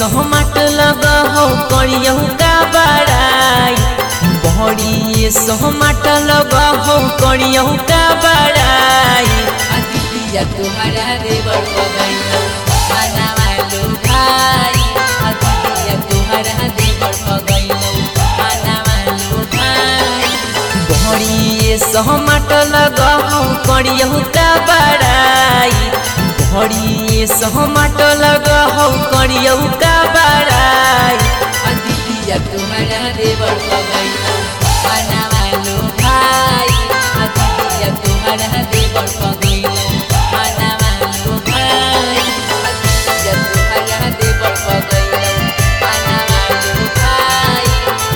सहमत लगा हो करियो का बड़ाई बड़ी सहमत लगा हो करियो का बड़ाई दिदिया तुम्हारा देवर पगैलो खाना वालो भाई दिदिया तुम्हारा देवर पगैलो खाना वालो भाई बड़ी सहमत लगा हो करियो का बड़ाई बड़ी सहमत लगा हो करियो का बड़ाई दिदिया तुम्हारा देवर पगैलो खाना वालो भाई दिदिया तुम्हारा देवर पगैलो खाना वालो भाई दिदिया तुम्हारा देवर पगैलो खाना वालो भाई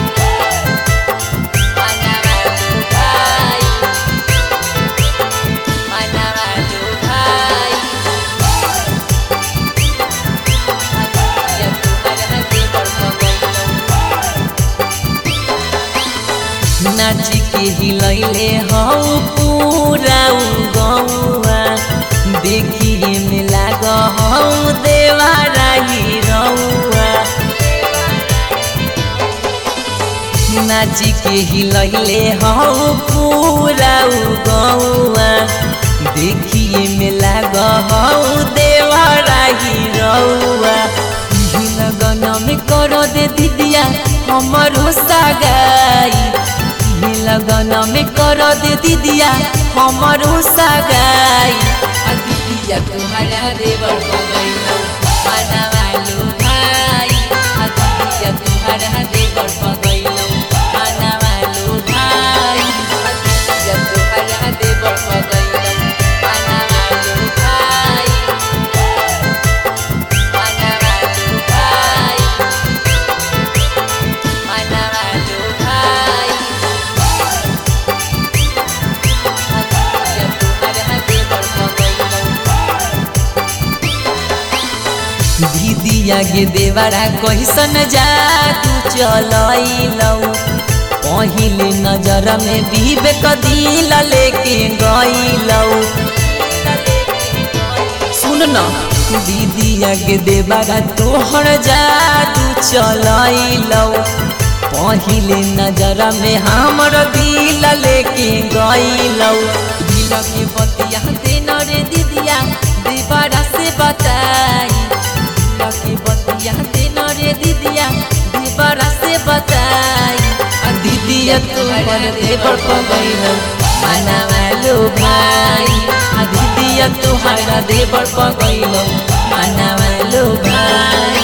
खाना वालो भाई खाना वालो भाई दिदिया तुम्हारा देवर पगैलो नाची के हिलैले हौ पूरा गौआ देखिए में लाग हौ देवारा हिरौआ नाची के हिलैले हौ पूरा गौआ देखिए में लाग हौ देवारा हिरौआ लगन में करो दे दीदिया हमरो सगाई लगन में करो दे दीदिया हमरो सगाई दिदिया तुम्हारा देवर पगैलो खाना वालो भाई दिदिया तुम्हारा देवर पगैलो खाना वालो भाई दिदिया तुम्हारा देवर पगैलो खाना वालो भाई खाना वालो भाई खाना वालो भाई दीदिया गे देवरा कैसन जादू चलैलौ पहिले नजर में विवेक दिल लेके गइलौ सुन न दीदिया गे देवरा तोहर जादू चलैलौ पहिले नजर में हमर दिल लेके गइलौ दिल के बतिया देना रे दीदिया देवरा से बताई के बतिया देना रे दीदिया देवरा से बताई दीदिया तुम्हारा देवर पगैलो खाना वालो भाई दीदिया तुम्हारा देवर पगैलो खाना वालो भाई।